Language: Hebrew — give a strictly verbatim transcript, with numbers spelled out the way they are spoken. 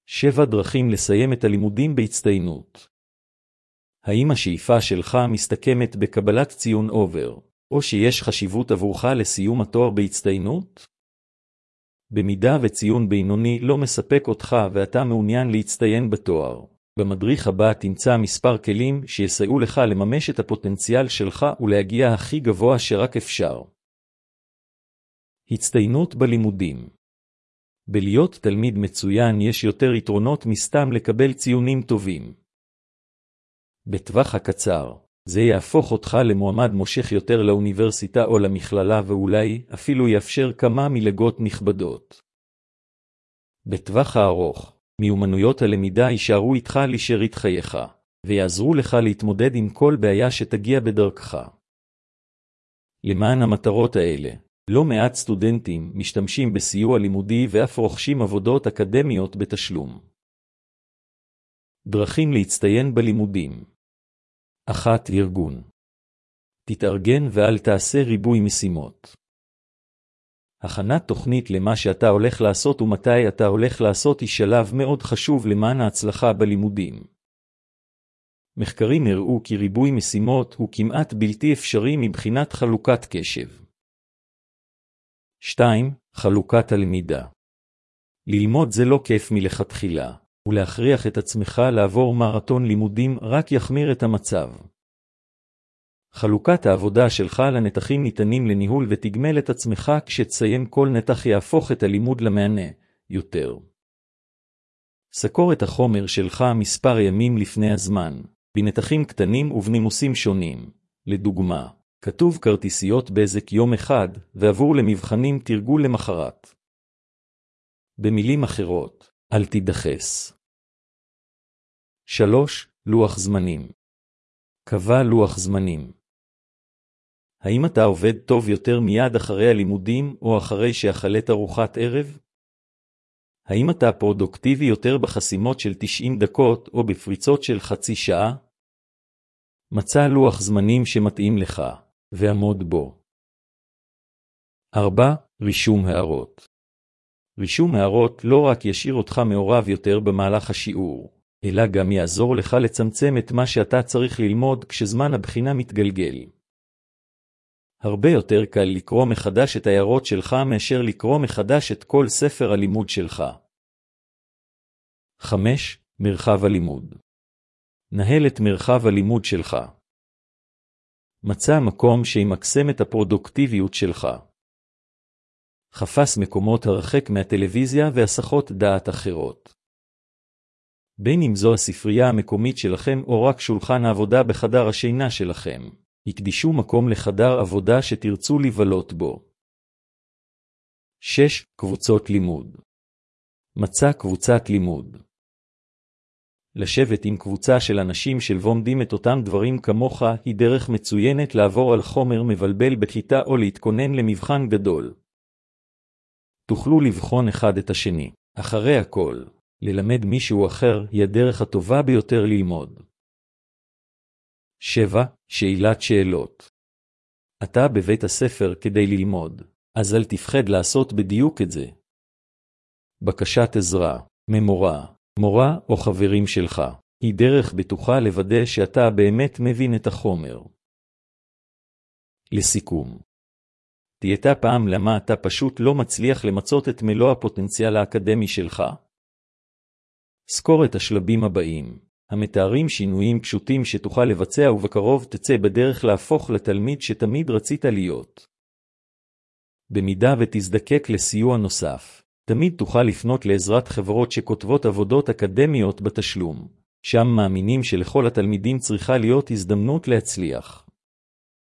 שבע דרכים לסיים את הלימודים בהצטיינות. האם השאיפה שלך מסתכמת בקבלת ציון עובר, או שיש חשיבות עבורך לסיום התואר בהצטיינות? במידה וציון בינוני לא מספק אותך ואתה מעוניין להצטיין בתואר, במדריך הבא תמצא מספר כלים שיסייעו לך לממש את הפוטנציאל שלך ולהגיע הכי גבוה שרק אפשר. הצטיינות בלימודים. בלהיות תלמיד מצוין יש יותר יתרונות מסתם לקבל ציונים טובים. בטווח הקצר, זה יהפוך אותך למועמד מושך יותר לאוניברסיטה או למכללה ואולי אפילו יאפשר כמה מלגות נכבדות. בטווח הארוך, מיומנויות הלמידה יישארו איתך לשארית חייך, ויעזרו לך להתמודד עם כל בעיה שתגיע בדרכך. למען המטרות האלה, לא מעט סטודנטים משתמשים בסיוע לימודי ואף רוכשים עבודות אקדמיות בתשלום. דרכים להצטיין בלימודים. אחת. ארגון. תתארגן ואל תעשה ריבוי משימות. הכנת תוכנית למה שאתה הולך לעשות ומתי אתה הולך לעשות היא שלב מאוד חשוב למען ההצלחה בלימודים. מחקרים הראו כי ריבוי משימות הוא כמעט בלתי אפשרי מבחינת חלוקת קשב. שתיים. חלוקת הלמידה. ללמוד זה לא כיף מלכתחילה, ולהכריח את עצמך לעבור מרתון לימודים רק יחמיר את המצב. חלוקת העבודה שלך לנתחים ניתנים לניהול ותגמל את עצמך כשתסיים כל נתח יהפוך את הלימוד למענה יותר. סקור את החומר שלך מספר ימים לפני הזמן, בנתחים קטנים ובנימוסים שונים. לדוגמה, כתוב כרטיסיות בזק יום אחד, ועבור למבחנים תרגול למחרת. במילים אחרות, אל תידחס. שלוש. לוח זמנים. קבע לוח זמנים. האם אתה עובד טוב יותר מיד אחרי הלימודים או אחרי שאכלת ארוחת ערב? האם אתה פרודוקטיבי יותר בחסימות של תשעים דקות או בפריצות של חצי שעה? מצא לוח זמנים שמתאים לך, ועמוד בו. ארבע. רישום הערות. רישום הערות לא רק ישאיר אותך מעורב יותר במהלך השיעור, אלא גם יעזור לך לצמצם את מה שאתה צריך ללמוד כשזמן הבחינה מתגלגל. הרבה יותר קל לקרוא מחדש את ההערות שלך מאשר לקרוא מחדש את כל ספר הלימוד שלך. חמש. מרחב הלימוד. נהל את מרחב הלימוד שלך. מצא מקום שימקסם את הפרודוקטיביות שלך. חפש מקומות הרחק מהטלוויזיה והסחות דעת אחרות. בין אם זו הספרייה המקומית שלכם או רק שולחן העבודה בחדר השינה שלכם, הקדישו מקום לחדר עבודה שתרצו לבלות בו. שש. קבוצות לימוד. מצא קבוצת לימוד. לשבת עם קבוצה של אנשים שלומדים את אותם דברים כמוך היא דרך מצוינת לעבור על חומר מבלבל בכיתה או להתכונן למבחן גדול. תוכלו לבחון אחד את השני. אחרי הכל, ללמד מישהו אחר היא הדרך הטובה ביותר ללמוד. שבע. שאלת שאלות. אתה בבית הספר כדי ללמוד, אז אל תפחד לעשות בדיוק את זה. בקשת עזרה, ממורה, מורה או חברים שלך, היא דרך בטוחה לוודא שאתה באמת מבין את החומר. לסיכום. תהייתה פעם למה אתה פשוט לא מצליח למצות את מלוא הפוטנציאל האקדמי שלך? סקור את השלבים הבאים, המתארים שינויים פשוטים שתוכל לבצע ובקרוב תצא בדרך להפוך לתלמיד שתמיד רצית להיות. במידה ותזדקק לסיוע נוסף, תמיד תוכל לפנות לעזרת חברות שכותבות עבודות אקדמיות בתשלום, שם מאמינים שלכל התלמידים צריכה להיות הזדמנות להצליח.